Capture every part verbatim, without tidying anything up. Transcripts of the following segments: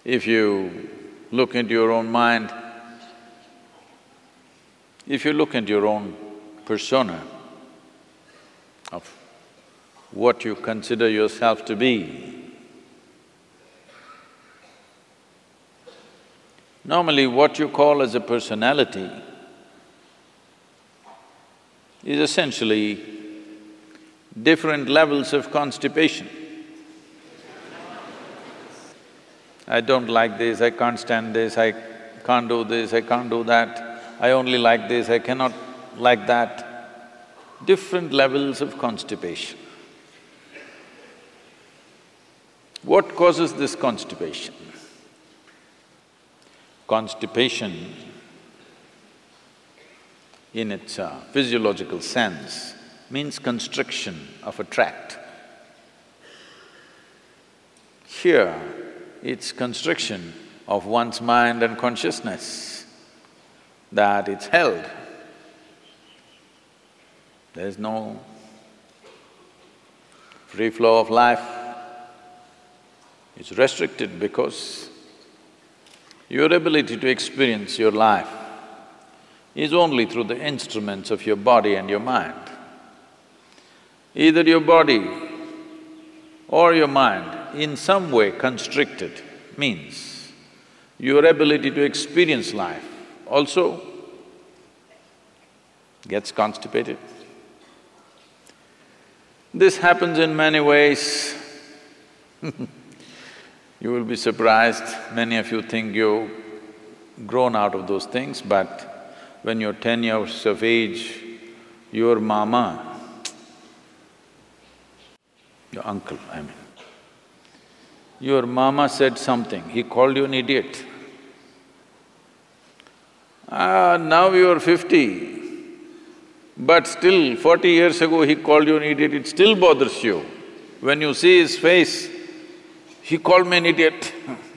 If you look into your own mind, if you look into your own persona of what you consider yourself to be, normally what you call as a personality is essentially different levels of constipation. I don't like this, I can't stand this, I can't do this, I can't do that, I only like this, I cannot like that. Different levels of constipation. What causes this constipation? Constipation, in its uh, physiological sense, means constriction of a tract. Here, it's constriction of one's mind and consciousness, that it's held. There's no free flow of life. It's restricted because your ability to experience your life is only through the instruments of your body and your mind. Either your body or your mind in some way constricted means your ability to experience life also gets constipated. This happens in many ways. You will be surprised, many of you think you've grown out of those things, but when you're ten years of age, your mama, your uncle, I mean, your mama said something, he called you an idiot. Ah, now you're fifty, but still forty years ago he called you an idiot, it still bothers you. When you see his face, he called me an idiot.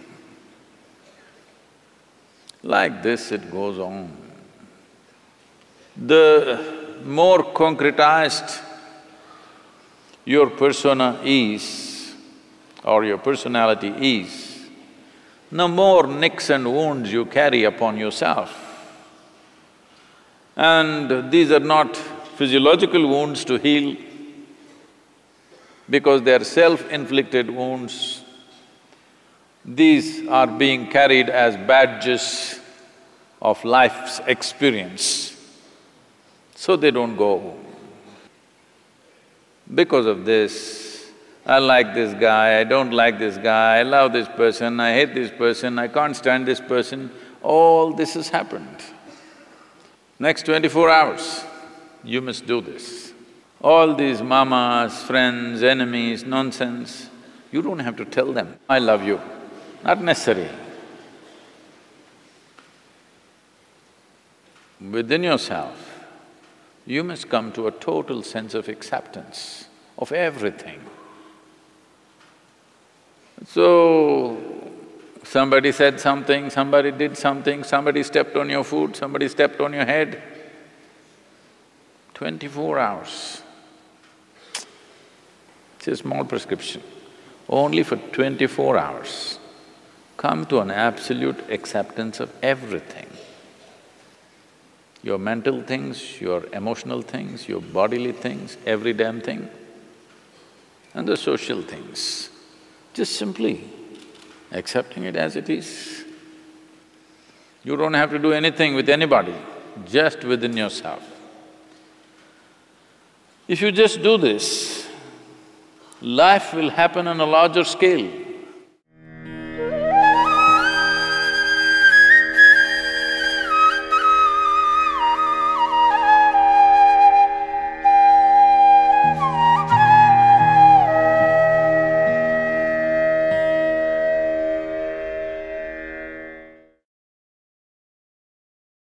Like this it goes on. The more concretized your persona is, or your personality is, the more nicks and wounds you carry upon yourself. And these are not physiological wounds to heal, because they are self-inflicted wounds. These are being carried as badges of life's experience, so they don't go. Because of this, I like this guy, I don't like this guy, I love this person, I hate this person, I can't stand this person, all this has happened. Next twenty-four hours, you must do this. All these mamas, friends, enemies, nonsense, you don't have to tell them, I love you. Not necessary. Within yourself, you must come to a total sense of acceptance of everything. So, somebody said something, somebody did something, somebody stepped on your foot, somebody stepped on your head. Twenty-four hours. It's a small prescription, only for twenty-four hours. Come to an absolute acceptance of everything. Your mental things, your emotional things, your bodily things, every damn thing, and the social things. Just simply accepting it as it is. You don't have to do anything with anybody, just within yourself. If you just do this, life will happen on a larger scale.